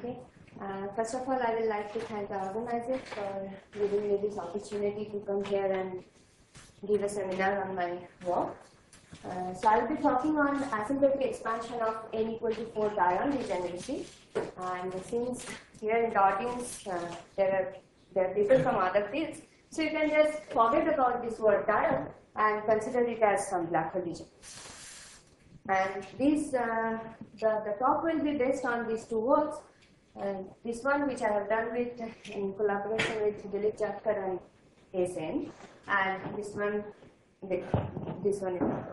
Okay. First of all, I would like to thank the organizers for giving me this opportunity to come here and give a seminar on my work. So I will be talking on asymptotic expansion of n equal to 4 diol degeneracy. And since here in the audience there are people from other fields, so you can just forget about this word diol and consider it as some black hole degeneration. And these, the talk will be based on these two works. This one, which I have done with in collaboration with Dilip Jatkar and ASN, and this one is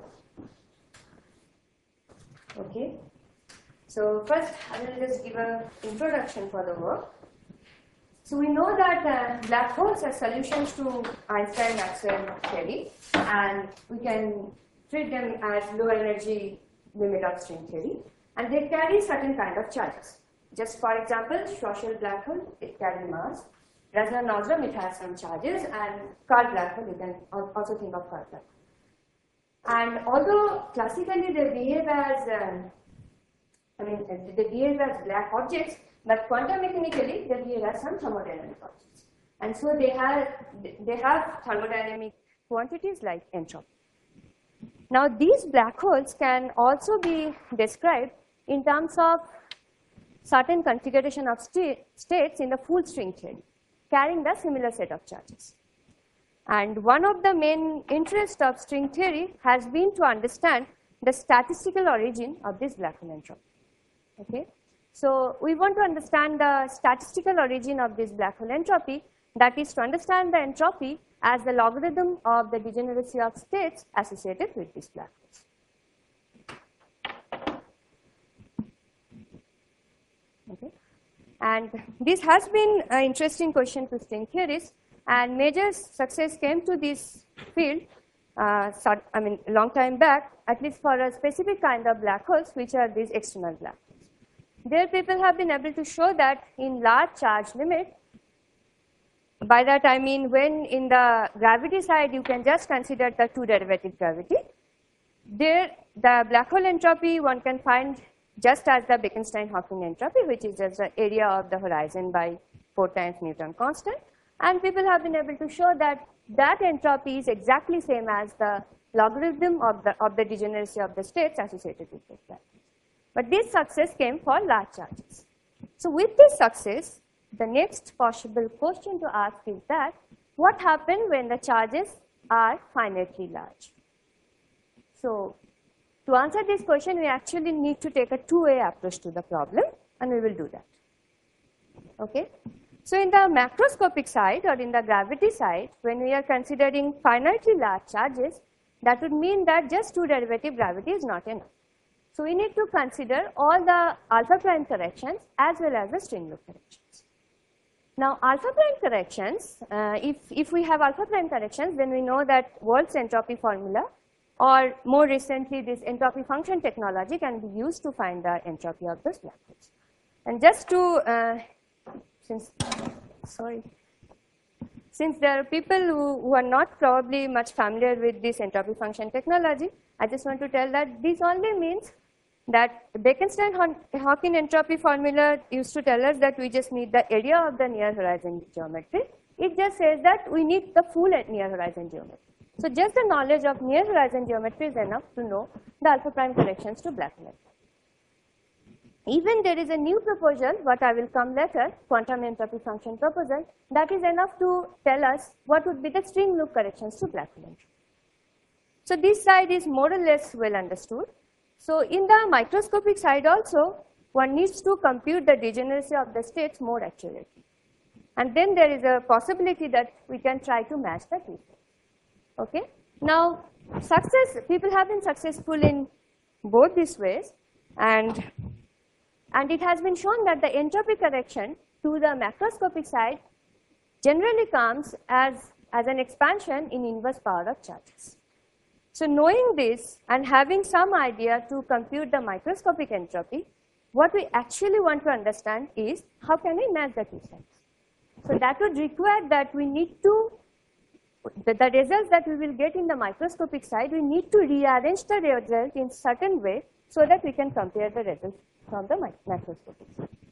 okay. So first, I will just give an introduction for the work. So we know that black holes are solutions to Einstein-Maxwell theory, and we can treat them as low energy limit of string theory, and they carry certain kind of charges. Just for example, Schwarzschild black hole, it carries mass. Rasner-Nordström, it has some charges, and Kerr black hole, you can also think of Kerr black hole. And although classically they behave as, they behave as black objects, but quantum mechanically they behave as some thermodynamic objects. And so they have thermodynamic quantities like entropy. Now these black holes can also be described in terms of certain configuration of states in the full string theory, carrying the similar set of charges. And one of the main interests of string theory has been to understand the statistical origin of this black hole entropy. Okay? So we want to understand the statistical origin of this black hole entropy, that is to understand the entropy as the logarithm of the degeneracy of states associated with these black holes. Okay. And this has been an interesting question to string theorists, and major success came to this field long time back, at least for a specific kind of black holes, which are these external black holes. There people have been able to show that in large charge limit, by that I mean when in the gravity side you can just consider the two derivative gravity, there the black hole entropy one can find just as the Bekenstein-Hawking entropy, which is just the area of the horizon by 4 times Newton constant. And people have been able to show that that entropy is exactly same as the logarithm of the degeneracy of the states associated with this black hole. But this success came for large charges. So with this success, the next possible question to ask is that what happens when the charges are finitely large? So to answer this question, we actually need to take a two-way approach to the problem, and we will do that. Okay? So in the macroscopic side or in the gravity side, when we are considering finitely large charges, that would mean that just two derivative gravity is not enough. So we need to consider all the alpha prime corrections as well as the string loop corrections. Now alpha prime corrections, if we have alpha prime corrections, then we know that Wolff's entropy formula, or more recently this entropy function technology, can be used to find the entropy of those black holes. And just to, since there are people who are not probably much familiar with this entropy function technology, I just want to tell that this only means that Bekenstein-Hawking entropy formula used to tell us that we just need the area of the near horizon geometry. It just says that we need the full near horizon geometry. So just the knowledge of near horizon geometry is enough to know the alpha prime corrections to black hole. Even there is a new proposal, what I will come later, quantum entropy function proposal, that is enough to tell us what would be the string loop corrections to black hole entropy. So this side is more or less well understood. So in the microscopic side also, one needs to compute the degeneracy of the states more accurately. And then there is a possibility that we can try to match the two states. Okay? Now, people have been successful in both these ways, and it has been shown that the entropy correction to the macroscopic side generally comes as an expansion in inverse power of charges. So knowing this and having some idea to compute the microscopic entropy, what we actually want to understand is how can we match the two sides. So that would require that we need to, the results that we will get in the microscopic side, we need to rearrange the result in certain way so that we can compare the results from the macroscopic side.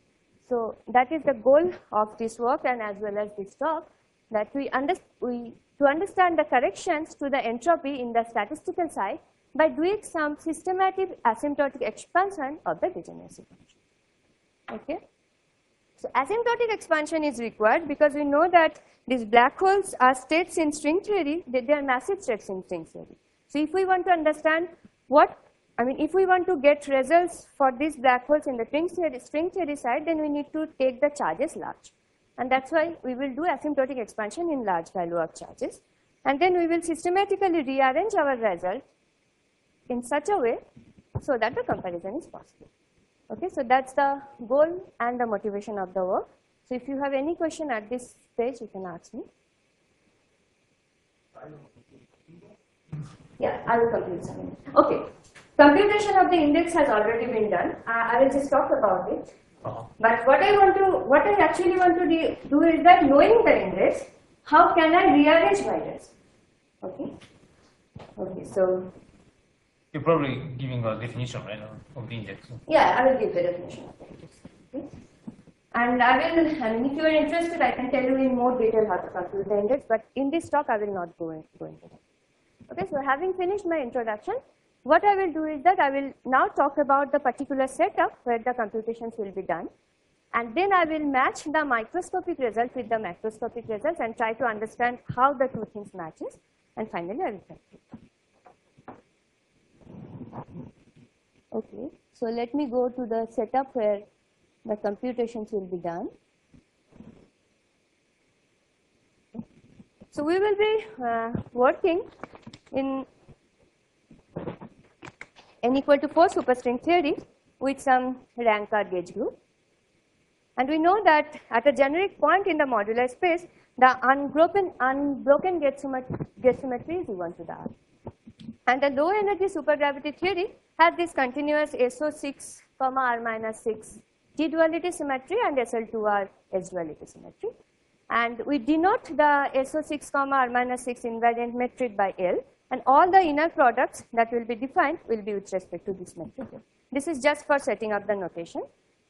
So that is the goal of this work and as well as this talk, that to understand the corrections to the entropy in the statistical side by doing some systematic asymptotic expansion of the degeneracy function. Okay. So asymptotic expansion is required because we know that these black holes are states in string theory, they are massive states in string theory. So if we want to understand if we want to get results for these black holes in the string theory side, then we need to take the charges large. And that's why we will do asymptotic expansion in large value of charges. And then we will systematically rearrange our result in such a way so that the comparison is possible. Okay, so that's the goal and the motivation of the work. So if you have any question at this stage, you can ask me. Yeah, I will complete something. Okay, computation of the index has already been done. I will just talk about it. But what I actually want to do is that, knowing the index, how can I rearrange my result? Okay. Okay, so you're probably giving a definition right now of the index. Yeah, I will give the definition of the index. Okay. And if you are interested, I can tell you in more detail how to compute the index, but in this talk, I will not go into that. Okay, so having finished my introduction, what I will do is that I will now talk about the particular setup where the computations will be done. And then I will match the microscopic result with the macroscopic results and try to understand how the two things matches. And finally, I will conclude. Okay, so let me go to the setup where the computations will be done. So we will be working in n equal to 4 superstring theory with some Rankar gauge group. And we know that at a generic point in the modular space, the unbroken gauge symmetry is E1 to the R. And the low energy supergravity theory has this continuous SO6, R minus 6 T duality symmetry and SL2R S duality symmetry. And we denote the SO6, R minus 6 invariant metric by L. And all the inner products that will be defined will be with respect to this metric. This is just for setting up the notation.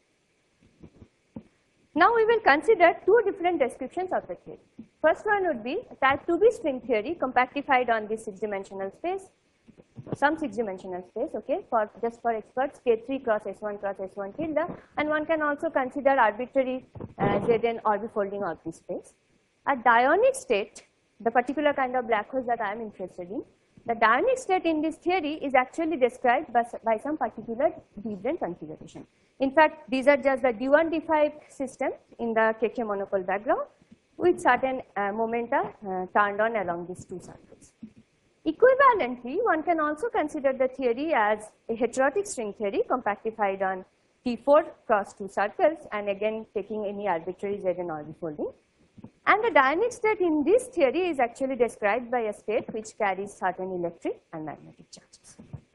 Now we will consider two different descriptions of the theory. First one would be type 2B string theory compactified on this 6-dimensional space, some 6-dimensional space, okay, just for experts, K3 cross S1 cross S1 tilde, and one can also consider arbitrary Zn orbifolding of this space. A dionic state, the particular kind of black holes that I am interested in, the dionic state in this theory is actually described by some particular d brane configuration. In fact, these are just the D1, D5 system in the KK monopole background with certain momenta turned on along these two circles. Equivalently, one can also consider the theory as a heterotic string theory compactified on T4 cross two circles and again taking any arbitrary Zn orbifolding. And the dionic state in this theory is actually described by a state which carries certain electric and magnetic charges.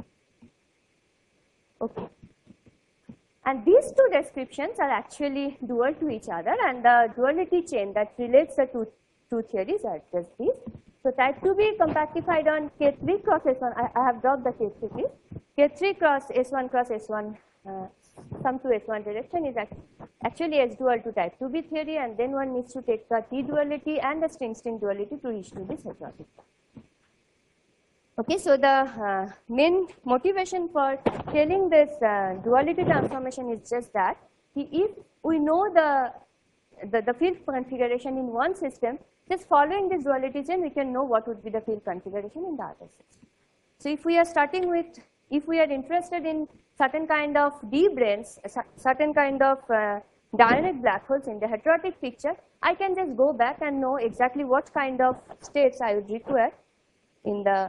Okay. And these two descriptions are actually dual to each other, and the duality chain that relates the two theories are just these. So type 2B compactified on K3 cross S1, I have dropped the K3 please. K3 cross S1, sum to S1 direction is actually S dual to type 2B theory, and then one needs to take the T duality and the string-string duality to reach to this heterotic. Okay, so the main motivation for telling this duality transformation is just that if we know the field configuration in one system, just following this duality chain, we can know what would be the field configuration in the other system. So if we are starting with, if we are interested in certain kind of D branes, certain kind of dionic black holes in the heterotic picture, I can just go back and know exactly what kind of states I would require in the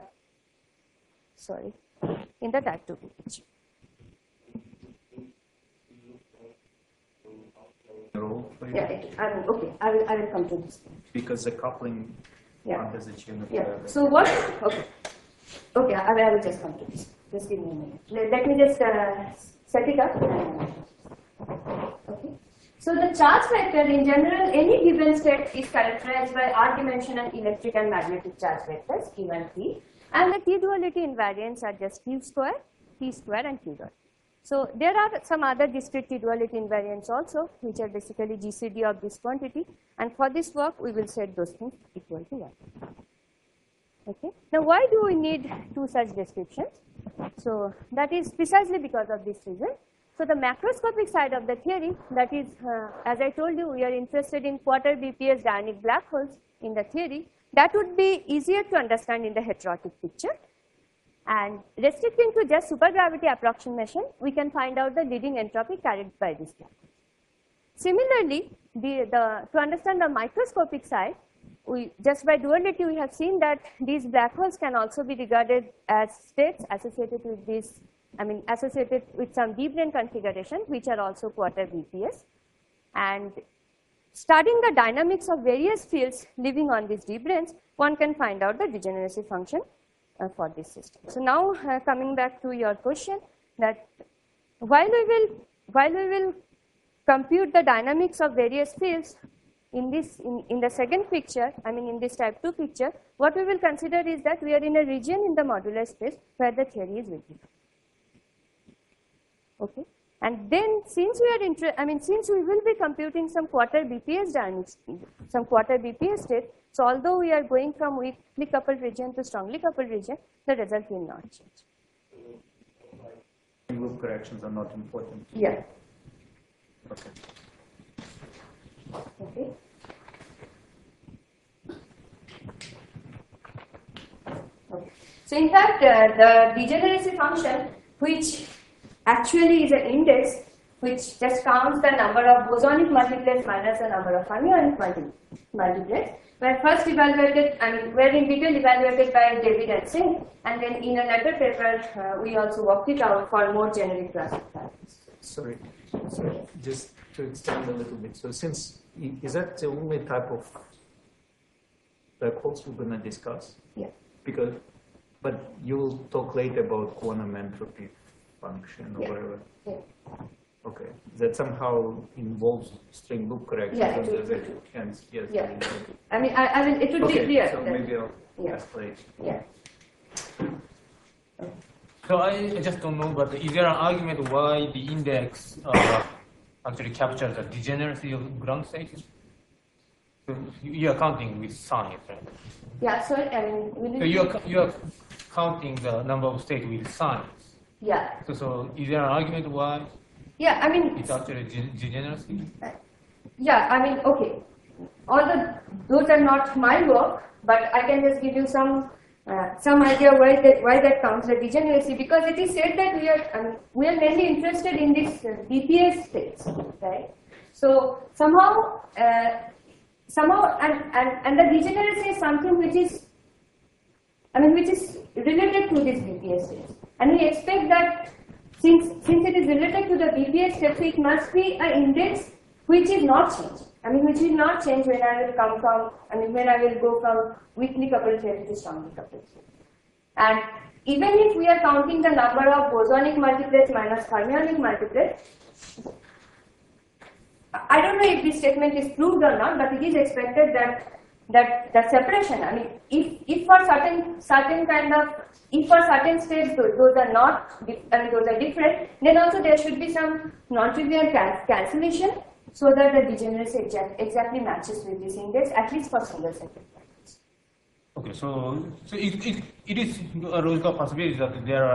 type 2 picture. Yeah, okay, I will come to this. Because the coupling has a chain. So what? Okay, I will just come to this. Just give me a minute. Let me just set it up. Okay. So the charge vector in general, any given state is characterized by r-dimensional electric and magnetic charge vectors Q and P, and the T duality invariants are just Q square, T square, and Q dot. So there are some other discrete T-duality invariants also, which are basically GCD of this quantity. And for this work, we will set those things equal to 1. Okay. Now, why do we need two such descriptions? So that is precisely because of this reason. So the macroscopic side of the theory, that is, as I told you, we are interested in quarter BPS dionic black holes in the theory. That would be easier to understand in the heterotic picture. And restricting to just supergravity approximation, we can find out the leading entropy carried by this black hole. Similarly, to understand the microscopic side, just by duality, we have seen that these black holes can also be regarded as states associated with this, associated with some d brane configuration, which are also quarter BPS. And studying the dynamics of various fields living on these d branes, one can find out the degeneracy function for this system. So now, coming back to your question, that while we will compute the dynamics of various fields, in the second picture, in this type 2 picture, what we will consider is that we are in a region in the modular space where the theory is weakly. Okay, and then since we are since we will be computing some quarter BPS dynamics, some quarter BPS state, so although we are going from weakly coupled region to strongly coupled region, the result will not change. Loop corrections are not important. Yeah. Okay. Okay. Okay. So in fact, the degeneracy function, which actually is an index which just counts the number of bosonic multiplets minus the number of fermionic multiplets, were first evaluated and were in detail evaluated by David and Singh, and then in a later paper we also worked it out for more generic classifiers. Sorry, just to extend a little bit. So since, is that the only type of black holes we're going to discuss? Yeah. But you'll talk later about quantum entropy function or whatever. Yeah. Okay. That somehow involves string loop correction. Yeah, it there's will. a chance. Yes. Yeah. It would be clear. So maybe I'll Yeah. ask later. Yeah. So I just don't know, but is there an argument why the index actually captures the degeneracy of ground states? So you are counting with signs, right? Yeah. So So you are counting the number of states with signs. yeah. So is there an argument why Yeah. it's actually degeneracy? Yeah. Okay. Those are not my work, but I can just give you some idea why that counts the degeneracy, because it is said that we are mainly interested in this BPS states, right? So somehow and the degeneracy is something which is related to this BPS states, and we expect that since it is related to the BPS states, it must be an index which is not changed. Which will not change when I will come from, when I will go from weakly coupled theory to strongly coupled theory. And even if we are counting the number of bosonic multiplets minus fermionic multiplets, I don't know if this statement is proved or not, but it is expected that the separation, if for certain states those are not, those are different, then also there should be some non-trivial cancellation, so that the degeneracy exactly matches with this index, at least for single second particles. Okay, so it is a logical possibility that there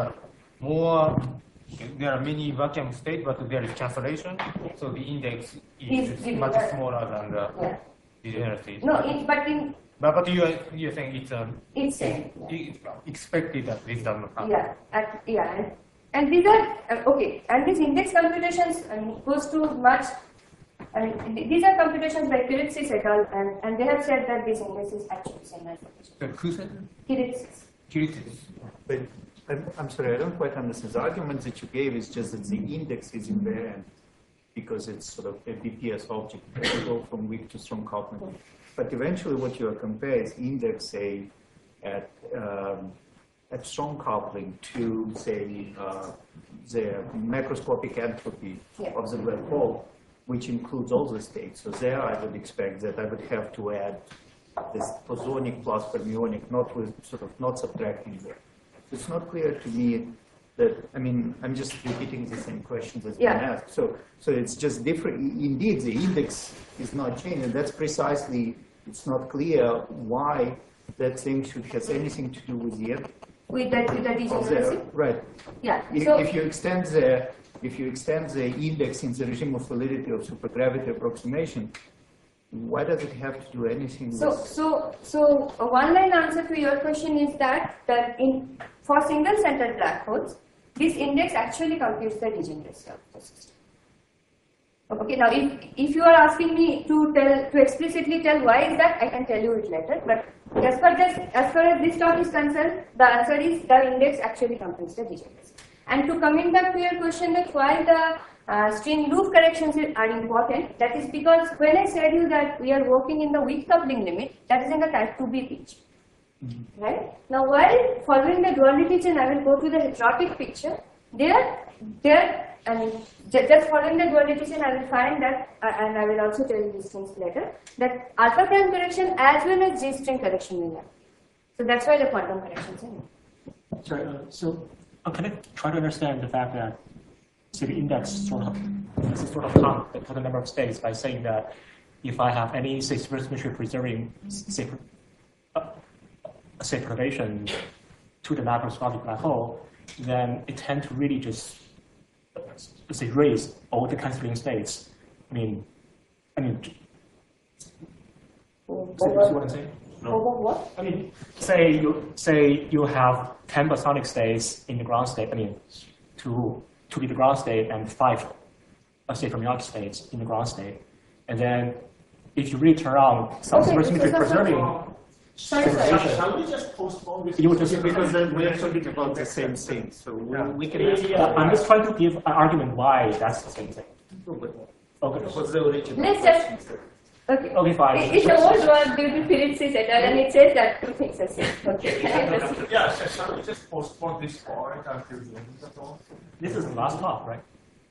are many vacuum states, but there is cancellation, so the index is much smaller than the degeneracy. No, but you are saying it's same. it's expected that this does not happen. Yeah, and these are okay, and these index computations goes to much. These are computations by Kiritsis et al. And they have said that this index is actually same as Who said? Kiritsis. But I'm sorry, I don't quite understand. The argument that you gave is just that the index is invariant because it's sort of a BPS object that you go from weak to strong coupling. But eventually what you are comparing is index, say, at strong coupling to, say, the macroscopic entropy of the black hole, which includes all the states. So there I would expect that I would have to add this bosonic plus fermionic, not subtracting there. It's not clear to me that, I mean, I'm just repeating the same questions as Yeah. been asked. So it's just different. Indeed, the index is not changing. That's precisely, it's not clear why that thing should have anything to do with the with the degeneracy. right. Yeah. If, So if you extend the index in the regime of validity of supergravity approximation, why does it have to do anything with? So a one-line answer to your question is that for single-centered black holes, this index actually computes the degeneracy of the system. Okay. Now, if you are asking me to explicitly tell why is that, I can tell you it later. But as far as this talk is concerned, the answer is the index actually computes the degeneracy. And to coming back to your question that why the string loop corrections are important, that is because when I said you that we are working in the weak coupling limit, that is in the type 2b pitch. Right? Now, while following the duality chain, I will go to the heterotic picture. I mean, just following the duality chain, I will find that, and I will also tell you these things later, that alpha prime correction as well as G string correction will happen. So that's why the quantum corrections are needed. Sorry, can I try to understand the fact that, say, the index sort of count the total number of states by saying that if I have any, say, symmetry preserving, say, perturbation to the macroscopic black hole, then it tends to really just, say, raise all the canceling states. I mean, see what I'm saying? Over what? I mean, say you have 10 bosonic states in the ground state. I mean, to be the ground state and 5, let's say, fermionic states in the ground state, and then if you really turn on some supersymmetry preserving. Sorry. Shall we just postpone this? You would just Because then we are talking about the same thing, so we can ask. I'm just trying to give an argument why that's the same thing. Okay. What's the original Let's question? just. Okay. Okay, fine. It's a old word due to Phillips et al. And it says that two things are same. Okay. Can I proceed? Yeah, shall we just postpone this point until the end of the talk? This is the last talk, right?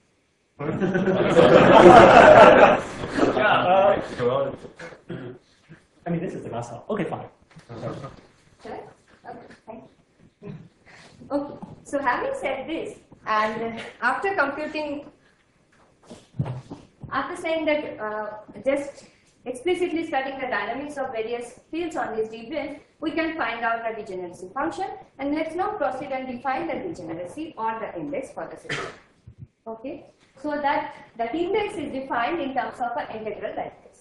Yeah. I mean, this is the last talk. Okay, fine. Shall I? Okay, thank you. Okay, so having said this, and after saying that just explicitly studying the dynamics of various fields on this deviance, we can find out the degeneracy function, and let's now proceed and define the degeneracy or the index for the system. Okay, so that index is defined in terms of an integral like this,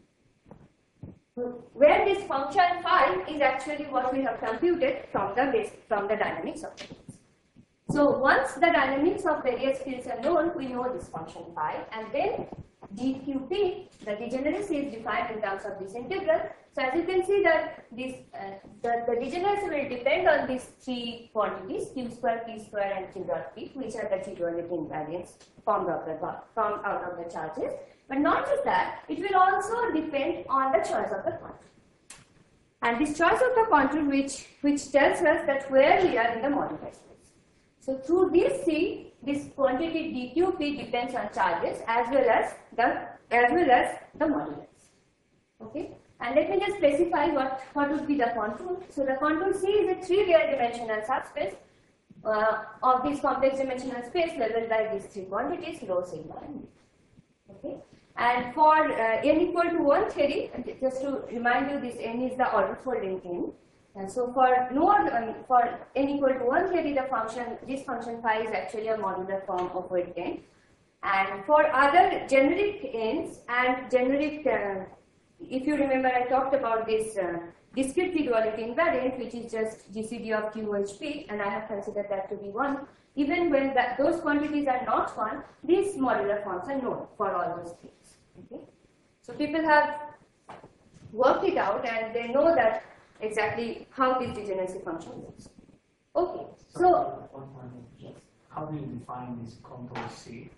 where this function phi is actually what we have computed from the dynamics of the fields. So once the dynamics of various fields are known, we know this function phi, and then dqp, the degeneracy is defined in terms of this integral. So as you can see that this the degeneracy will depend on these three quantities, q square, p square, and q dot p, which are the T-duality invariants formed out of the charges. But not just that, it will also depend on the choice of the contour. And this choice of the contour which tells us that where we are in the moduli space. So through this C, this quantity dqp depends on charges as well as the modulus. Okay? And let me just specify what would be the contour. So the contour C is a 3-layer dimensional subspace of this complex dimensional space labeled by these three quantities, rho, sigma, and mu. Okay? And for n equal to 1 theory, just to remind you, this n is the order folding n. And so for for n equal to 1 theory, this function phi is actually a modular form of weight n. And for other generic n's and generic, if you remember, I talked about this discrete T-duality invariant, which is just GCD of QHP, and I have considered that to be 1. Even when those quantities are not 1, these modular forms are known for all those things. Okay? So people have worked it out and they know that exactly how this degeneracy function works. Okay, so how do you define this contour C?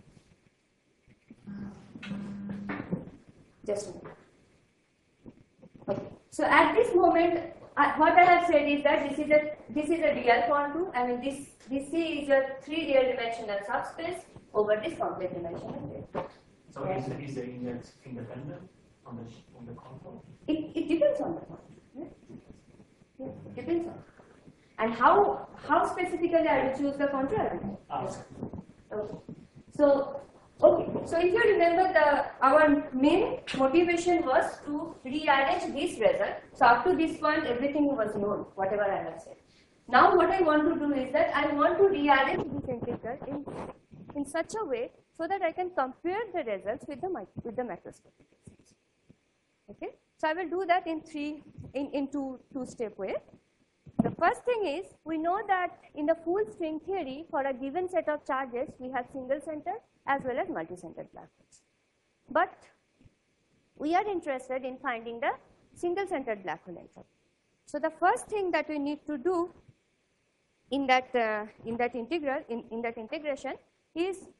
just a minute. Okay, so at this moment, what I have said is that this is a real contour. I mean, this C is a 3-real dimensional subspace over this complex dimensional space. So is the index independent on the contour? It depends on the contour. Yeah? Yeah, it depends on. And how specifically I will choose the contour? Okay. So if you remember, our main motivation was to rearrange this result. So up to this point, everything was known, whatever I have said. Now what I want to do is that I want to rearrange this integral in such a way so that I can compare the results with the macroscopic results. Okay. So I will do that in two-step way. The first thing is, we know that in the full string theory, for a given set of charges, we have single-centered as well as multi-centered black holes. But we are interested in finding the single-centered black hole entropy. So the first thing that we need to do in that integration is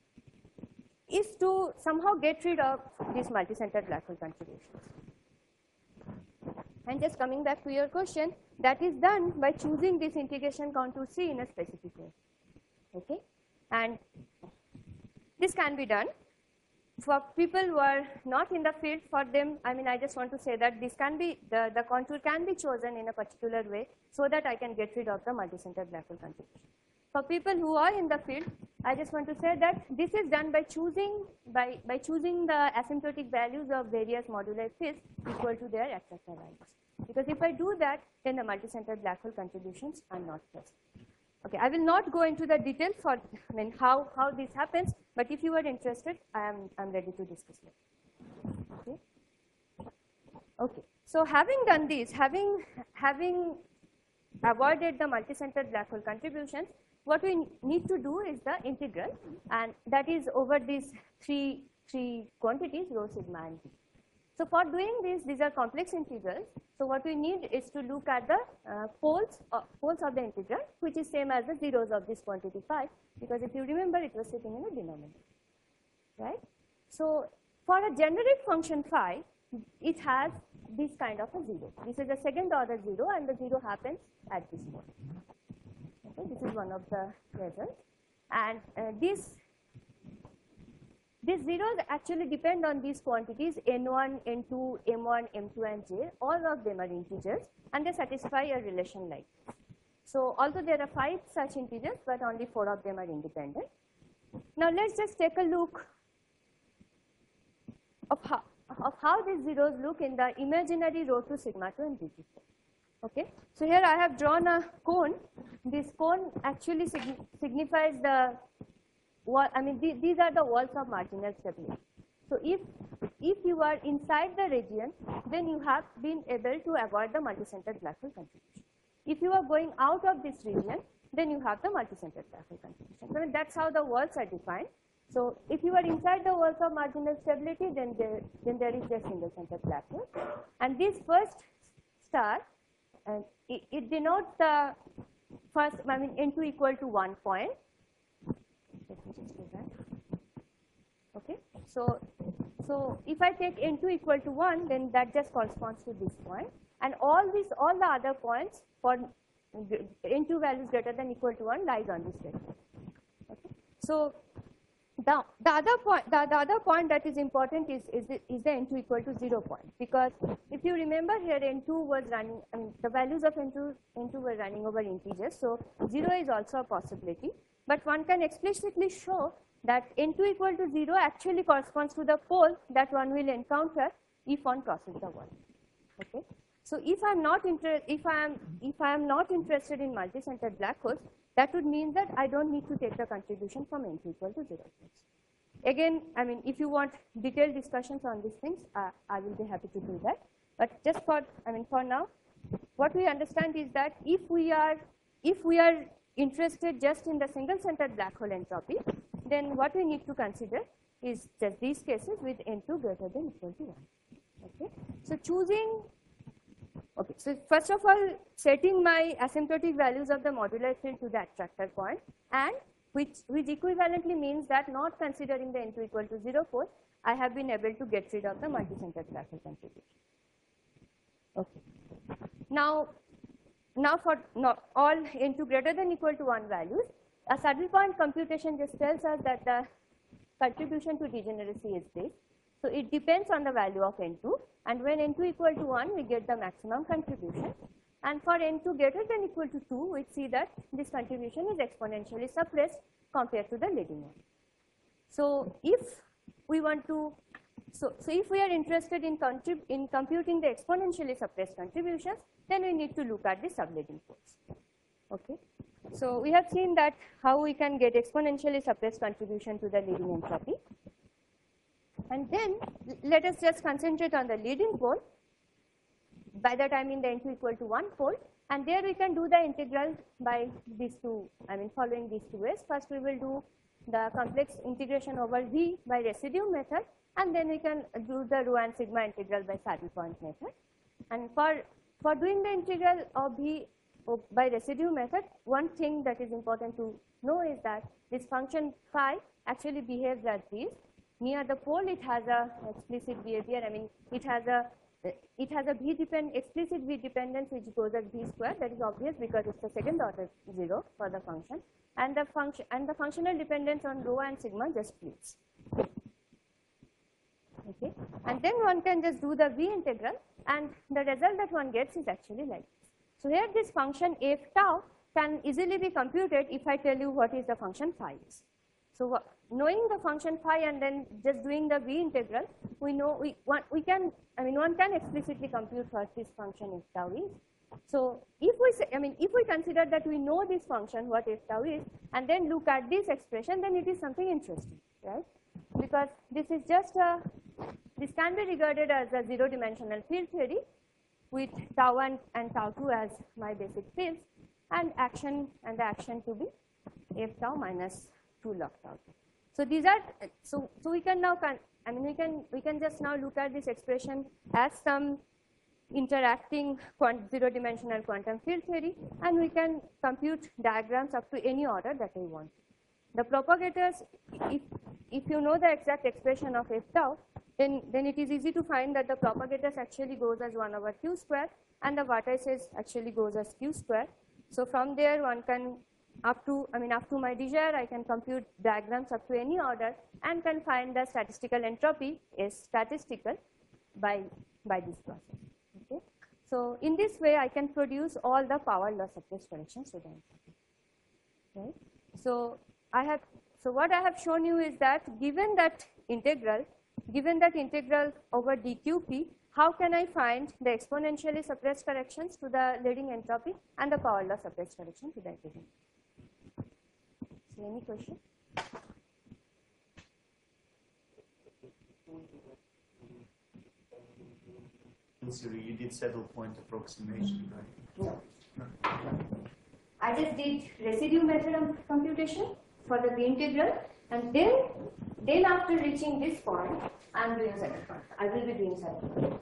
to somehow get rid of these multi-centered black hole contributions. And just coming back to your question, that is done by choosing this integration contour C in a specific way. Okay, and this can be done for people who are not in the field. For them, I mean, I just want to say that this can be the contour can be chosen in a particular way so that I can get rid of the multi-centered black hole contribution. For people who are in the field, I just want to say that this is done by choosing the asymptotic values of various moduli fields equal to their attractor values. Because if I do that, then the multi-centered black hole contributions are not present. Okay, I will not go into the details for how this happens, but if you are interested, I'm ready to discuss it. Okay. So having done this, having avoided the multi-centered black hole contributions, what we need to do is the integral, and that is over these three quantities, rho, sigma, and b. So for doing this, these are complex integrals. So what we need is to look at the poles of the integral, which is same as the zeros of this quantity phi, because if you remember, it was sitting in a denominator, right? So for a generic function phi, it has this kind of a zero. This is a second order zero, and the zero happens at this point. Okay, this is one of the results, and these zeros actually depend on these quantities n1, n2, m1, m2, and j. All of them are integers, and they satisfy a relation like this. So although there are 5 such integers, but only 4 of them are independent. Now let's just take a look of how these zeros look in the imaginary rho to sigma 2 and bg4. Okay, so here I have drawn a cone. This cone actually signifies the wall. I mean, these are the walls of marginal stability. So if you are inside the region, then you have been able to avoid the multi-centered black hole contribution. If you are going out of this region, then you have the multi-centered black hole contribution. So that's how the walls are defined. So if you are inside the walls of marginal stability, then there is just single-centered black hole. And this first star, it denotes the first, I mean, n2 equal to 1 point. Let me just do that. Okay, so if I take n2 equal to 1, then that just corresponds to this point, and all the other points for n2 values greater than equal to 1 lies on this vector. Okay, so the other point that is important is the n2 equal to 0 point, because if you remember here, n2 was running, I mean, the values of n2 were running over integers, so 0 is also a possibility. But one can explicitly show that n2 equal to 0 actually corresponds to the pole that one will encounter if one crosses the wall. Okay, so if I am not interested in multi-centered black holes, that would mean that I don't need to take the contribution from n2 equal to 0. Again, I mean, if you want detailed discussions on these things, I will be happy to do that. But just for now, what we understand is that if we are interested just in the single-centered black hole entropy, then what we need to consider is just these cases with n2 greater than equal to 1. Okay, so choosing. Okay, so first of all, setting my asymptotic values of the modular field to the attractor point, and which equivalently means that not considering the n2 equal to 0 pole, I have been able to get rid of the multi-centered black hole contribution. Okay, now for all n2 greater than equal to 1 values, a saddle point computation just tells us that the contribution to degeneracy is this. So it depends on the value of n2, and when n2 equal to 1, we get the maximum contribution. And for n2 greater than equal to 2, we see that this contribution is exponentially suppressed compared to the leading one. So if we want to, so if we are interested in computing the exponentially suppressed contributions, then we need to look at the subleading poles. Okay. So we have seen that how we can get exponentially suppressed contribution to the leading entropy. And then let us just concentrate on the leading pole. By that I mean the n2 equal to 1 pole, and there we can do the integral by these two, following these two ways. First we will do the complex integration over V by residue method, and then we can do the rho and sigma integral by saddle point method. And for doing the integral of V by residue method, one thing that is important to know is that this function phi actually behaves as this. Near the pole it has a explicit behavior, it has a explicit V dependence which goes as V square. That is obvious because it's the second order 0 for the function, and the functional dependence on rho and sigma just splits. Okay, and then one can just do the V integral, and the result that one gets is actually like this. So here this function f tau can easily be computed if I tell you what is the function phi is. So knowing the function phi and then just doing the V integral, we know one can explicitly compute what this function f tau is. So if we say, if we consider that we know this function what f tau is, and then look at this expression, then it is something interesting, right? Because this is just this can be regarded as a zero-dimensional field theory with tau 1 and tau 2 as my basic fields, and the action to be f tau minus 2 log tau. So these are so we can now we can just now look at this expression as some interacting zero-dimensional quantum field theory, and we can compute diagrams up to any order that we want. The propagators, if you know the exact expression of f tau, then it is easy to find that the propagators actually goes as 1 over q square, and the vertices actually goes as q square. So from there one can up to my desire, I can compute diagrams up to any order and can find the statistical entropy is statistical by this process. Okay. So in this way I can produce all the power law suppressed corrections to the entropy. Right. So what I have shown you is that given that integral over dqp, how can I find the exponentially suppressed corrections to the leading entropy and the power law suppressed correction to the leading entropy? So any question? You did saddle point approximation, right? No. I just did residue method of computation for the V integral, and then after reaching this point, I am doing saddle point. I will be doing saddle point.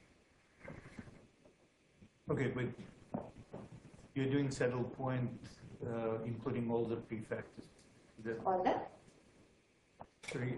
Okay, but you're doing saddle point including all the prefactors. All the? Sorry.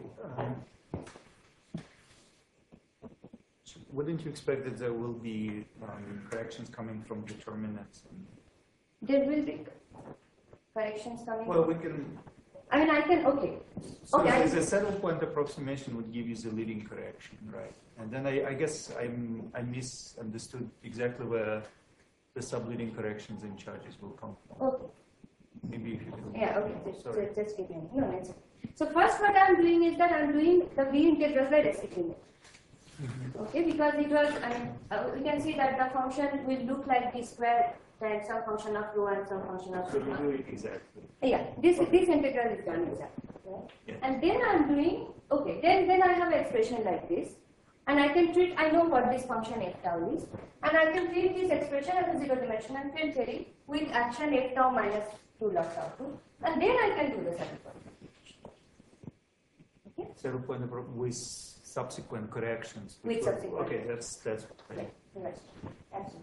Wouldn't you expect that there will be corrections coming from determinants? There will be corrections coming. Well, we can. I can. Okay. So okay. the saddle point approximation would give you the leading correction, right? And then I guess I misunderstood exactly where the subleading corrections and charges will come from. Okay. Maybe if you can. Yeah. Okay. Just keep in. No, it's. So first, what I am doing is that I am doing the V integral by residue. Okay, because it was, we can see that the function will look like this square times some function of rho and some function of sigma. So you do it exactly. Yeah, this integral is done exactly. Right? Yeah. And then I am doing, okay, then I have an expression like this, and I can treat, I know what this function f tau is, and I can treat this expression as a zero-dimensional field theory with action f tau minus 2 log tau 2, and then I can do the saddle point. Okay? Saddle point with subsequent corrections. With subsequent. Okay, that's right. Right. Absolutely.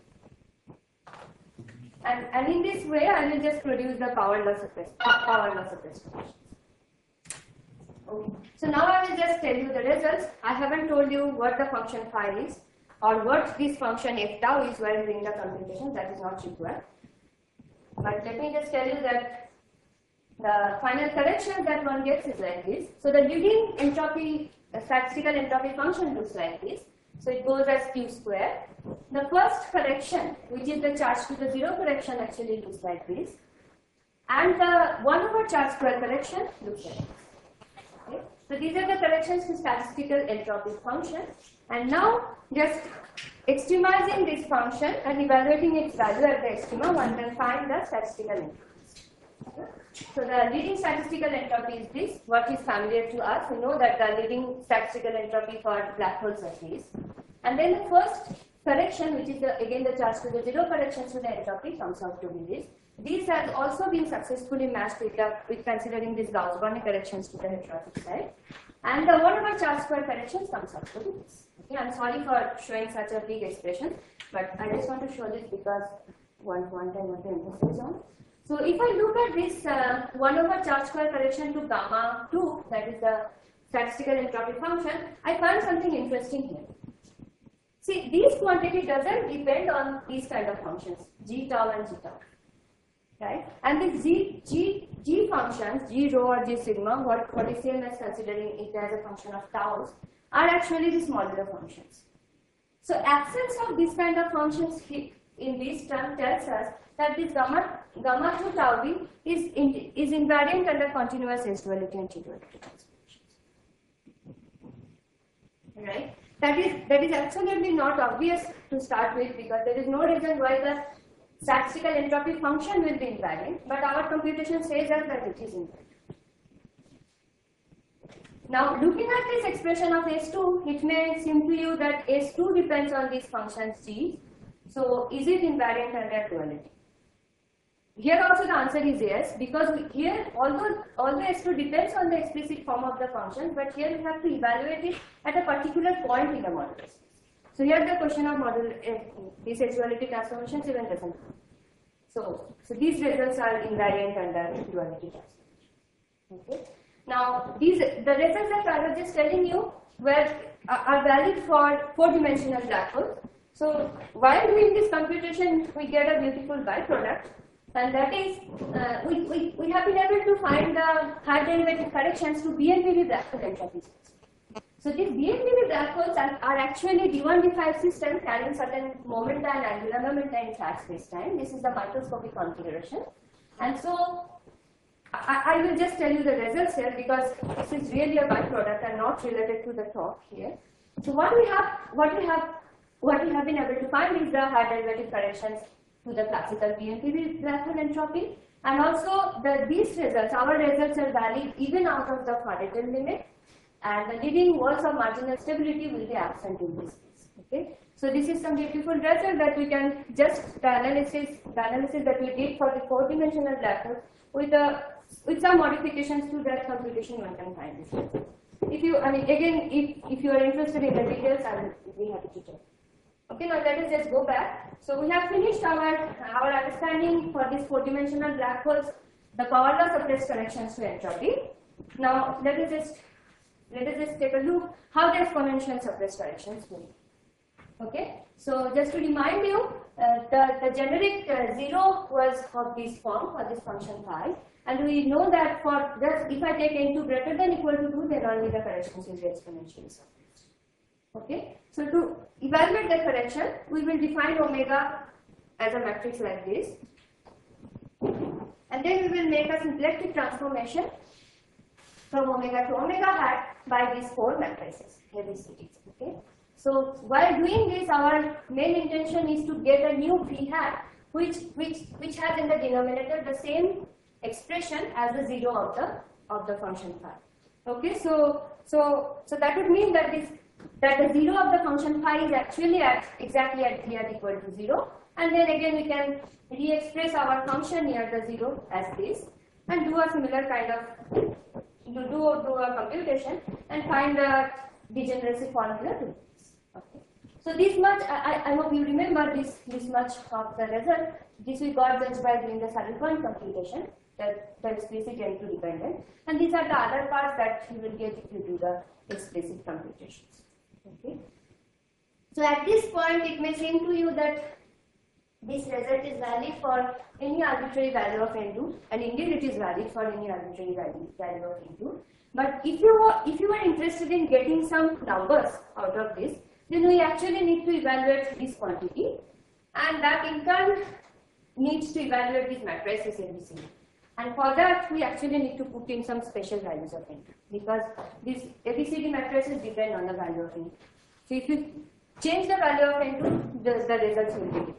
And in this way, I will just produce the power law suppressed corrections. Okay. So now I will just tell you the results. I haven't told you what the function phi is or what this function f tau is while doing the computation. That is not required. But let me just tell you that the final correction that one gets is like this. So the leading entropy, the statistical entropy function looks like this. So it goes as q square. The first correction, which is the charge to the 0 correction, actually looks like this. And the 1 over charge square correction looks like this. Okay? So these are the corrections to statistical entropy function. And now just extremizing this function and evaluating its value at the extrema, one can find the statistical entropy. Okay? So the leading statistical entropy is this, what is familiar to us. We know that the leading statistical entropy for black holes is this. And then the first correction, which is again the charge to the 0 correction to the entropy, comes out to be this. These have also been successfully matched with considering these Gauss-Bonnet corrections to the heterotic side. And the 1 over charge square corrections comes out to be this. Okay, I'm sorry for showing such a big expression, but I just want to show this because one point I want to emphasize on. So if I look at this 1 over charge square correction to gamma 2, that is the statistical entropy function, I find something interesting here. See, this quantity doesn't depend on these kind of functions, g tau and g tau. Right? And the g functions, g rho or g sigma, what ECM is considering it as a function of taus, are actually these modular functions. So absence of this kind of functions in this term tells us that this gamma 2 tau b is invariant under continuous S duality and T duality transformations. Right? That is absolutely not obvious to start with because there is no reason why the statistical entropy function will be invariant, but our computation says that it is invariant. Now, looking at this expression of S2, it may seem to you that S2 depends on these functions g. So, is it invariant under duality? Here also the answer is yes, because here although S2 depends on the explicit form of the function, but here we have to evaluate it at a particular point in the modulus. So here the question of this S duality transformations even doesn't come. So these results are invariant under duality transformation. Okay. Now the results that I was just telling you are valid for 4-dimensional black holes. So while doing this computation, we get a beautiful byproduct, and that is we have been able to find the high derivative corrections to BNPV black hole entropies. So these BNPV black holes are actually D1, D5 system carrying certain momenta and angular momenta in flat space-time. This is the microscopic configuration. And so I will just tell you the results here because this is really a byproduct and not related to the talk here. So what we have been able to find is the high derivative corrections to the classical BNPV black hole entropy, and also these results, our results are valid even out of the Faraday limit. And the leading walls of marginal stability will be absent in this case. Okay, so this is some beautiful result that we can just the analysis that we did for the 4-dimensional black hole with some modifications to that computation, one can find this result. If you are interested in the details, I will be happy to tell. Okay, now let us just go back. So we have finished our understanding for these 4-dimensional black holes, the power law suppressed corrections to entropy. Now let us just take a look how the exponential suppressed corrections will. Okay, so just to remind you, the generic 0 was of this form for this function phi, and we know that for just if I take n2 greater than equal to 2, then only the corrections will be exponentially suppressed. Okay, so to evaluate the correction, we will define omega as a matrix like this, and then we will make a symplectic transformation from omega to omega hat by these 4 matrices, ABCDs. Okay. So while doing this, our main intention is to get a new phi hat, which has in the denominator the same expression as the 0 of the function phi. Okay. So that would mean that the 0 of the function phi is actually exactly at p at equal to 0, and then again we can re-express our function near the 0 as this, and do a similar kind of do a computation and find the degeneracy formula to this. Okay. So this much, I hope you remember this much of the result. This we got just by doing the saddle point computation, that the explicit n2 dependent, and these are the other parts that you will get if you do the explicit computations. Okay. So at this point, it may seem to you that this result is valid for any arbitrary value of n2, and indeed it is valid for any arbitrary value of n2. But if you were interested in getting some numbers out of this, then we actually need to evaluate this quantity, and that in turn needs to evaluate these matrices ABCD. And for that, we actually need to put in some special values of n, because these ABCD matrices depend on the value of n. So if you change the value of n2, the results will be different.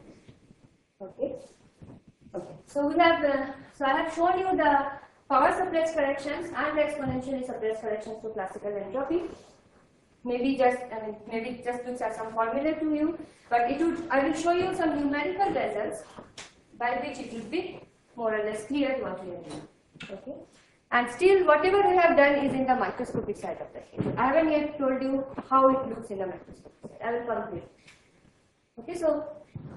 Okay. Okay. So we have. So I have shown you the power suppressed corrections and the exponentially suppressed corrections to classical entropy. Maybe just looks at some formula to you, but I will show you some numerical results by which it will be more or less clear what we are doing. Okay. And still, whatever we have done is in the microscopic side of the thing. I haven't yet told you how it looks in the microscopic side. I will come to it. Okay. So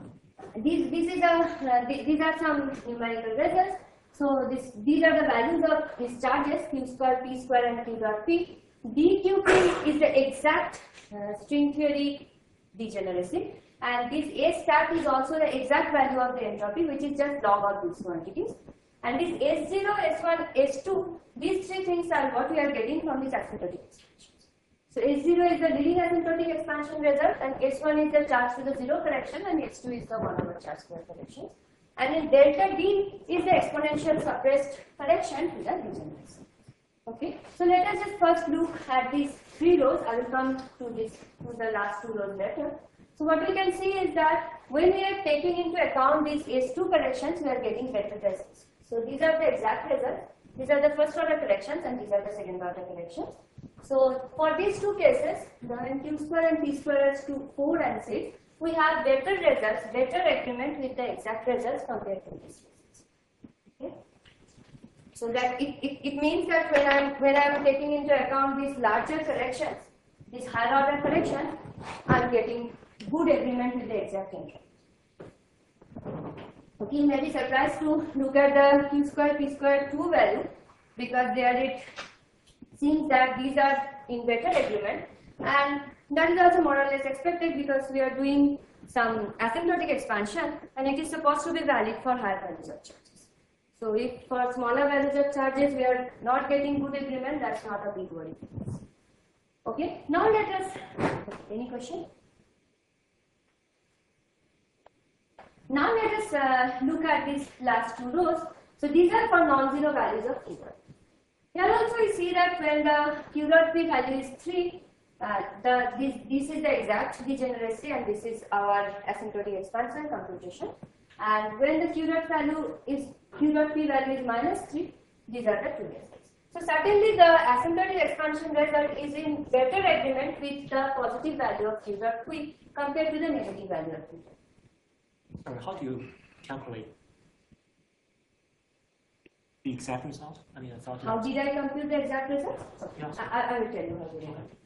these are some numerical results. So these are the values of these charges q square, p square, and q dot p. dqp is the exact string theory degeneracy, and this a stat is also the exact value of the entropy, which is just log of these quantities. And this S0, S1, S2, these three things are what we are getting from these asymptotic expansions. So S0 is the leading asymptotic expansion result, and S1 is the charge to the zero correction, and S2 is the 1 over charge square correction. And in delta D is the exponential suppressed correction to the degeneracy. Okay, so let us just first look at these three rows. I will come to the last two rows later. So what we can see is that when we are taking into account these S2 corrections, we are getting better results. So these are the exact results. These are the first order corrections, and these are the second order corrections. So for these two cases, when q square and p square is to 4 and 6, we have better results, better agreement with the exact results compared to these results. Okay. So that it means that when I am taking into account these larger corrections, these higher order corrections, I am getting good agreement with the exact entropy. Okay, you may be surprised to look at the q square, p square 2 value, because there it seems that these are in better agreement, and that is also more or less expected because we are doing some asymptotic expansion, and it is supposed to be valid for higher values of charges. So if for smaller values of charges we are not getting good agreement, that's not a big worry. Okay, now let us, any question? Now let us look at these last two rows. So these are for non-zero values of q dot. Here also we see that when the q dot p value is 3, this is the exact degeneracy, and this is our asymptotic expansion computation. And when the q dot p value is -3, these are the two results. So certainly the asymptotic expansion result is in better agreement with the positive value of q dot p compared to the negative value of q dot p. How do you calculate the exact result? I mean, I thought. How did I compute the exact result? Yes. I will tell you how did I compute.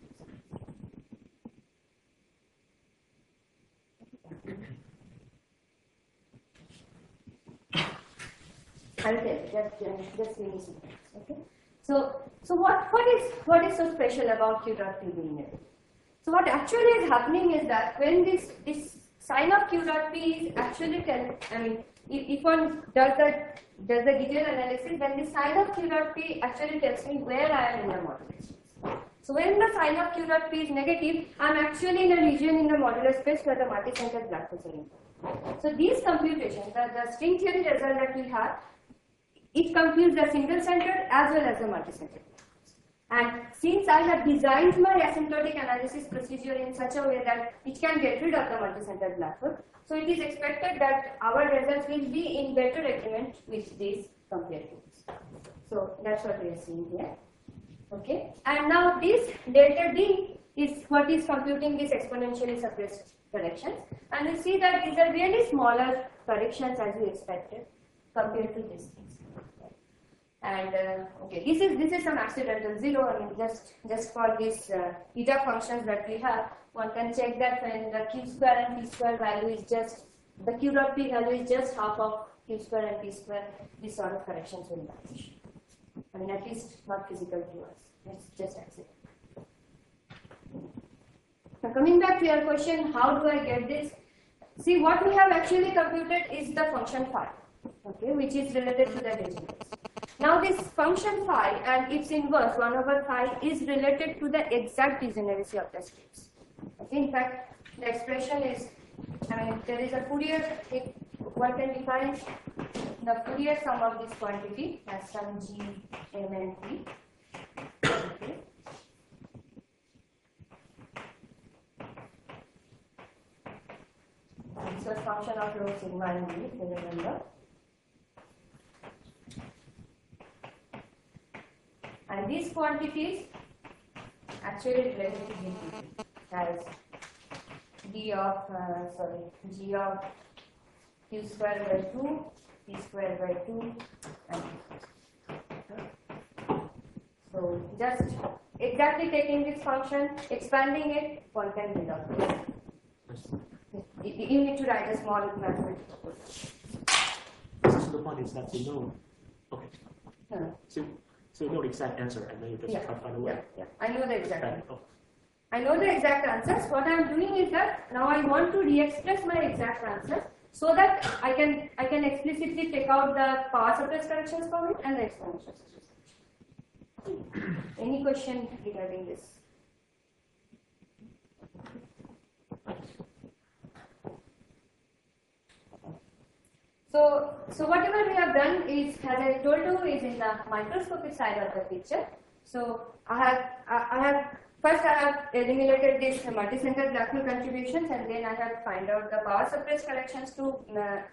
I will tell you. Just give me some time. Okay. So what is so special about q dot p being negative? So what actually is happening is that when this sign of q dot p is actually if one does the detailed analysis, then the sign of q dot p actually tells me where I am in the modulus space. So when the sign of q dot p is negative, I am actually in a region in the modulus space where the multi-centered black holes are involved. So these computations, the string theory result that we have, it computes the single-centered as well as the multi-centered. And since I have designed my asymptotic analysis procedure in such a way that it can get rid of the multi-centered black hole, so it is expected that our results will be in better agreement with these compared to this. So that's what we are seeing here. Okay. And now this delta D is what is computing these exponentially suppressed corrections. And we see that these are really smaller corrections as we expected compared to these things. And okay, this is some accidental zero. I mean, just for these eta functions that we have, one can check that when the q square and p square value is just the q dot p value is just half of q square and p square, these sort of corrections will vanish. I mean, at least not physical to us. It's just accidental. Now coming back to your question, how do I get this? See, what we have actually computed is the function phi, okay, which is related to the degeneracy. Now this function phi and its inverse 1 over phi is related to the exact degeneracy of the states. Okay. In fact, the expression is, I mean, there is a Fourier, one can define the Fourier sum of this quantity as some G, M, and P. Okay. So a function of rho sigma and V, you remember. And these quantities actually related to dP as d of g of q square by 2, p square by 2, and so just exactly taking this function, expanding it, one can develop. You need to write a small mathematical code. So the point is that you know, okay. No. So you know the exact answer, and then you just try to find a way. Yeah. I know the exact answer. Oh. I know the exact answers. What I am doing is that now I want to re-express my exact answer so that I can explicitly take out the power surplus corrections from it and the exponential corrections. Any question regarding this? So whatever we have done is, as I told you, is in the microscopic side of the picture. So I have eliminated these multi-center black hole contributions, and then I have find out the power surplus corrections to the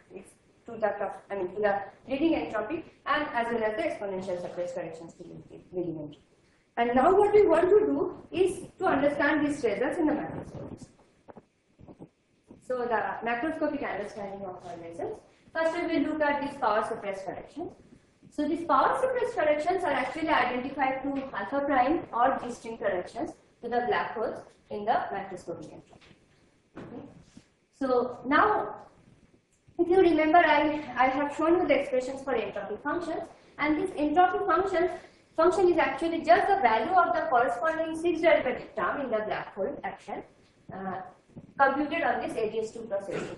leading entropy, and as well as the exponential surplus corrections to leading entropy. And now what we want to do is to understand these results in the macroscope. So the macroscopic understanding of our results. First we will look at these power suppressed corrections. So these power suppressed corrections are actually identified to alpha prime or G string corrections to the black holes in the macroscopic entropy. Okay. So now, if you remember, I have shown you the expressions for entropy functions, and this entropy function is actually just the value of the corresponding 6 derivative term in the black hole action computed on this ADS2 plus ADS2.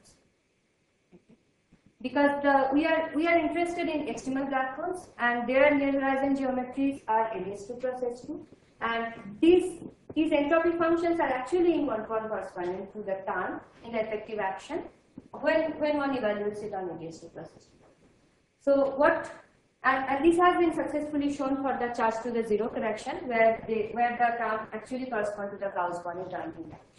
Because we are interested in extremal black holes, and their near horizon geometries are ADS2 plus S2, and these entropy functions are actually in one-to-one corresponding to the term in the effective action when one evaluates it on ADS2 plus S2. So and this has been successfully shown for the charge to the zero correction, where the term actually corresponds to the Gauss-Bonnet term in that.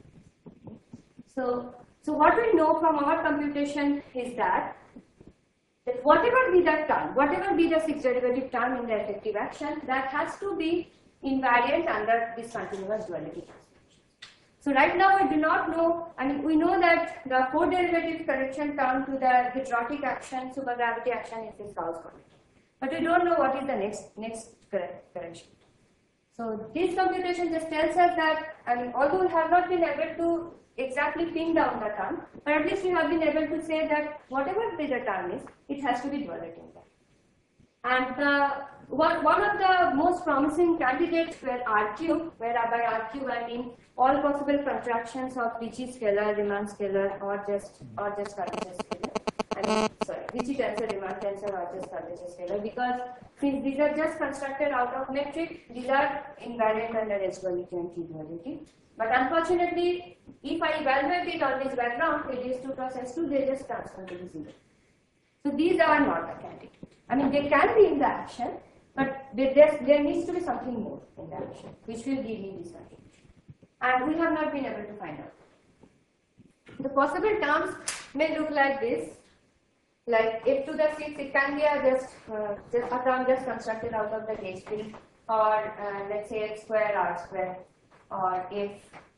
So what we know from our computation is that whatever be the term, whatever be the 6 derivative term in the effective action, that has to be invariant under this continuous duality transformation. So right now we do not know, I mean we know that the 4 derivative correction term to the heterotic action, supergravity action is this Gauss-Bonnet. But we don't know what is the next correction. So this computation just tells us that, I mean, although we have not been able to exactly pin down the term, but at least we have been able to say that whatever the term is, it has to be duality in that. And one of the most promising candidates were R-cube, where by R-cube I mean all possible contractions of Ricci scalar, Riemann scalar, or just Cartesian scalar. I mean, sorry, Ricci tensor, Riemann tensor, or just Cartesian scalar, because since these are just constructed out of metric, these are invariant under S-duality and T-duality. But unfortunately, if I evaluate it on this background, ADS2 plus S2, they just transfer to the zero. So these are not the candidate. I mean, they can be in the action, but there needs to be something more in the action, which will give me this contribution. And we have not been able to find out. The possible terms may look like this, like f to the 6, it can be just a term just constructed out of the gauge field, or let's say x square r square, or f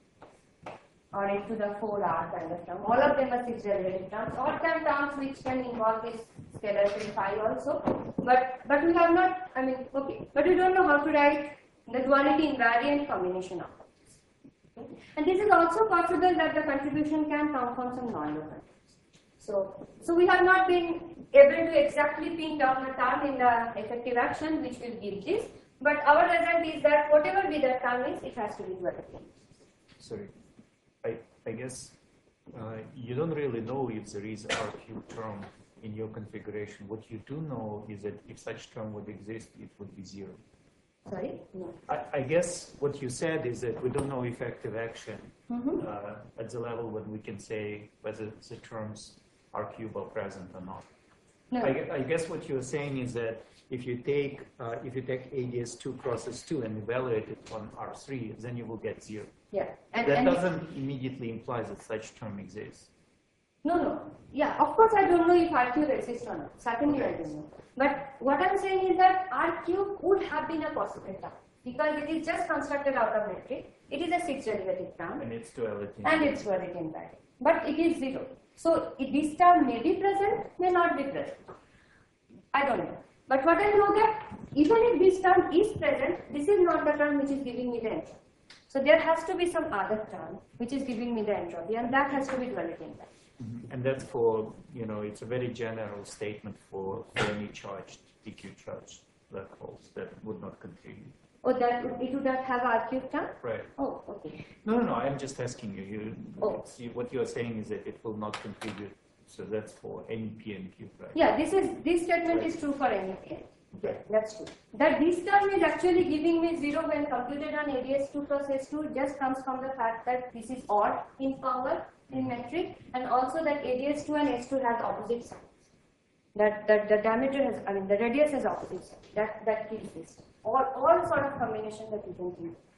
to the 4r kind of term. All of them are 6 derivative terms, or terms which can involve this scalar field phi also. But we have not, I mean, okay, but we don't know how to write the duality invariant combination of this. Okay? And this is also possible that the contribution can come from some non-local. So we have not been able to exactly pin down the term in the effective action which will give this, but our result is that whatever be the term is, it has to be duality. Sorry, I guess you don't really know if there is R-cube term in your configuration. What you do know is that if such term would exist, it would be 0. Sorry? No. I guess what you said is that we don't know effective action at the level when we can say whether the terms R-cube are present or not. No. I guess what you're saying is that if you take ADS2 cross S2 and evaluate it on R3, then you will get 0. Yeah. That doesn't immediately imply that such term exists. No. Yeah, of course I don't know if R cube exists or not. Certainly I don't know. But what I'm saying is that R cube would have been a possible term because it is just constructed out of metric. It is a 6 derivative term. And it's duality. And it's duality in that. But it is 0. So this term may be present, may not be present. I don't know. But what I know that even if this term is present, this is not the term which is giving me the entropy. So there has to be some other term which is giving me the entropy, and that has to be duality in that. And that's for, it's a very general statement for any charged, DQ charged black holes that would not contribute. Oh, that it would not have R cube term? Right. Oh, okay. No, I'm just asking you. Oh. What you're saying is that it will not contribute. So that's for any PNQ, right? Yeah, this statement is true for any case. Yeah, that's true. That this term is actually giving me 0 when computed on ADS2 plus S2 just comes from the fact that this is odd in power in metric, and also that ADS2 and S2 has opposite signs. That the diameter has, the radius has opposite signs. That gives this. All sort of combination that you can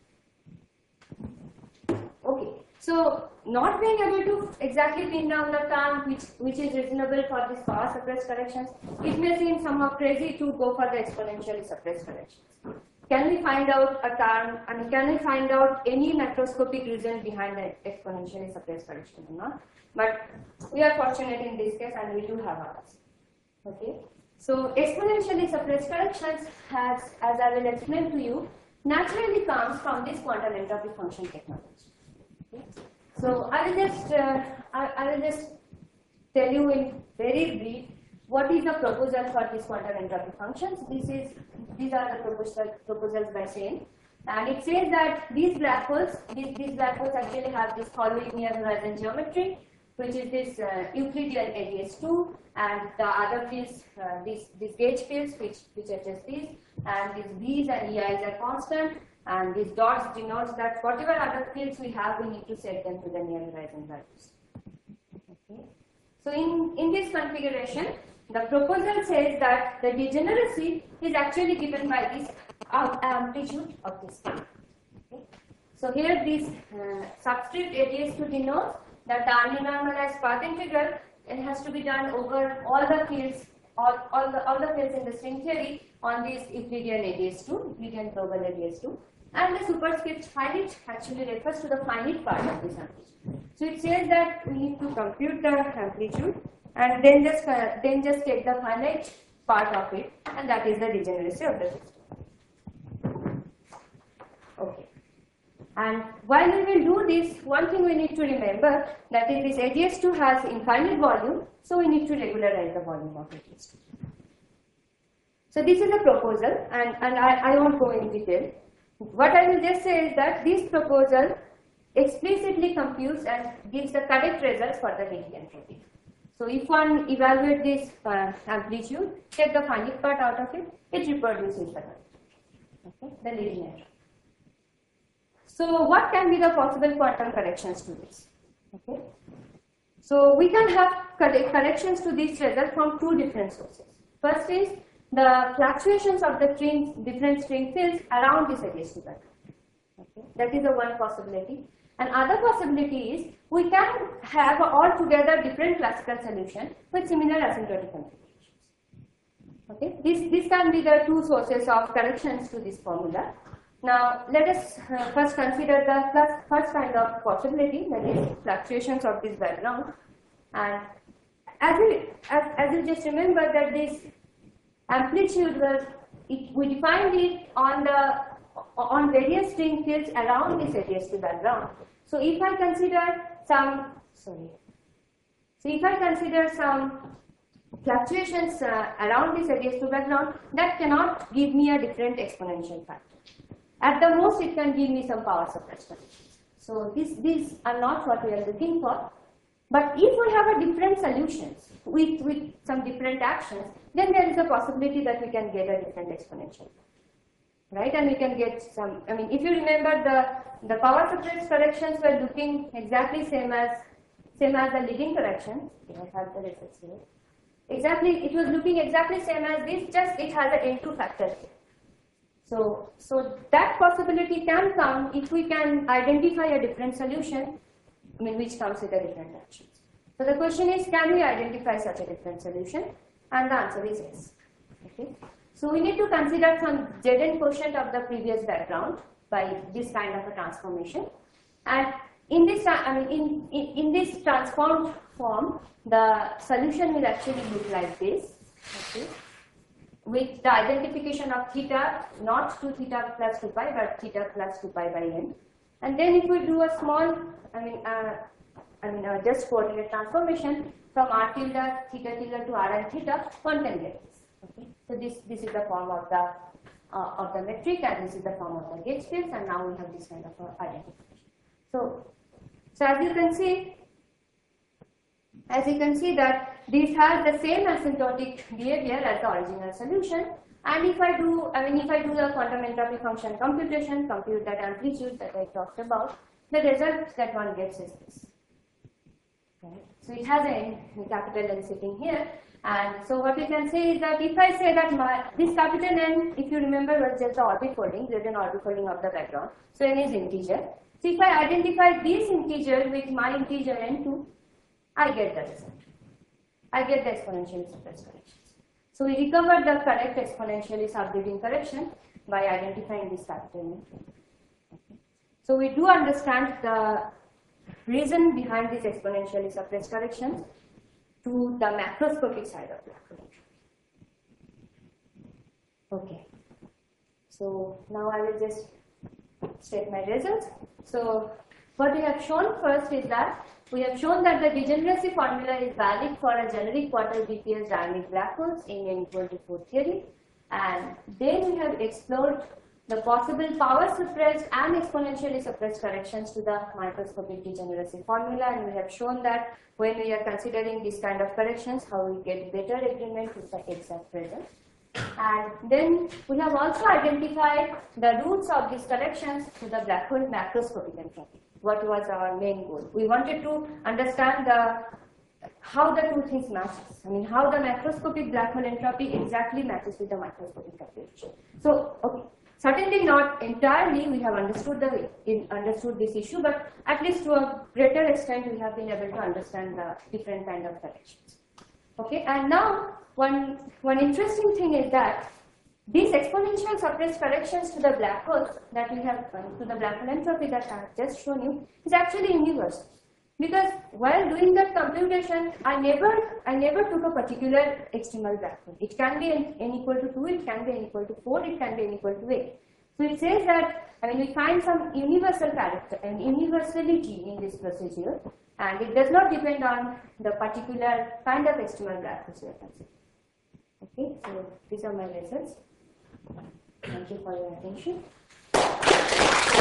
think. Okay. So not being able to exactly pin down the term which is reasonable for these power suppressed corrections, it may seem somehow crazy to go for the exponentially suppressed corrections. Can we find out a term, can we find out any macroscopic reason behind the exponentially suppressed correction or not? But we are fortunate in this case and we do have ours. Okay. So exponentially suppressed corrections has, as I will explain to you, naturally comes from this quantum entropy function technology. Okay. So I will just tell you in very brief what is the proposal for these quantum entropy functions. These are the proposals by Shane, and it says that these black holes actually have this following near horizon geometry, which is this Euclidean ADS2, and the other fields, these gauge fields, which are just these, and these B's and EI's are constant. And these dots denotes that whatever other fields we have, we need to set them to the near horizon values. Okay. So in this configuration, the proposal says that the degeneracy is actually given by this amplitude of this field. Okay. So here this subscript ADS2 denotes that the undenormalized path integral, it has to be done over all the fields, all the fields in the string theory on this Euclidean ADS2, Euclidean global ADS2. And the superscript finite actually refers to the finite part of this amplitude. So it says that we need to compute the amplitude and then just take the finite part of it, and that is the degeneracy of the system. Okay. And while we will do this, one thing we need to remember that is this ADS2 has infinite volume, so we need to regularize the volume of ADS2. So this is a proposal, and I won't go in detail. What I will just say is that this proposal explicitly computes and gives the correct results for the Debye entropy. So if one evaluates this amplitude, take the finite part out of it, it reproduces the linear. So what can be the possible quantum corrections to this? Okay. So we can have corrections to this result from two different sources. First is the fluctuations of the different string fields around this ADS2 pattern. Okay. That is the one possibility. And other possibility is we can have altogether different classical solution with similar asymptotic configurations. Okay. This can be the two sources of corrections to this formula. Now let us first consider the first kind of possibility, that is fluctuations of this background. And as you just remember that this amplitude we defined it on various string fields around this ADS2 background. So if I consider some fluctuations around this ADS2 background, that cannot give me a different exponential factor. At the most, it can give me some power suppression. So these are not what we are looking for. But if we have a different solutions with some different actions, then there is a possibility that we can get a different exponential. right? And we can get some, I mean, if you remember the power suppressed corrections were looking exactly same as the leading correction. I have the results here. Exactly, it was looking exactly same as this, just it has an N2 factor here. So that possibility can come if we can identify a different solution, I mean, which comes with a different actions. So the question is, can we identify such a different solution? And the answer is yes. Okay. So we need to consider some Zn quotient of the previous background by this kind of a transformation. And in this, in this transformed form, the solution will actually look like this. Okay. With the identification of theta, not 2 theta plus 2 pi, but theta plus 2 pi by n. And then if we do a small, just coordinate transformation from r tilde, theta tilde to r and theta, one can get this. Okay. So this is the form of the metric, and this is the form of the gauge fields, and now we have this kind of identification. So as you can see that these have the same asymptotic behavior as the original solution. And if I do the quantum entropy function computation, compute that amplitude that I talked about, the result that one gets is this. Right? So it has a capital N sitting here. And so what we can say is that if I say that this capital N, if you remember, was just the orbit folding, there's an orbit folding of the background. So N is integer. So if I identify this integer with my integer N2, I get the result. I get the exponentially suppressed corrections. So we recover the correct exponentially subleading correction by identifying this capital N2. Okay. So we do understand the reason behind these exponentially suppressed corrections to the macroscopic side of black hole. Okay. So now I will just state my results. So what we have shown first is that we have shown that the degeneracy formula is valid for a generic quarter BPS dynamic black holes in N equal to 4 theory. And then we have explored the possible power suppressed and exponentially suppressed corrections to the microscopic degeneracy formula, and we have shown that when we are considering this kind of corrections, how we get better agreement with the exact result. And then we have also identified the roots of these corrections to the black hole macroscopic entropy. What was our main goal? We wanted to understand how the two things matches. I mean, how the macroscopic black hole entropy exactly matches with the microscopic calculation. So, okay. Certainly not entirely we have understood this issue, but at least to a greater extent we have been able to understand the different kind of corrections. Okay, and now one interesting thing is that these exponential suppressed corrections to the black holes that we have to the black hole entropy that I have just shown you is actually universal. Because while doing that computation, I never took a particular extremal black hole. It can be n equal to 2, it can be n equal to 4, it can be n equal to 8. So it says that, we find some universal character and universality in this procedure, and it does not depend on the particular kind of extremal black holes you are considering. Okay, so these are my results. Thank you for your attention.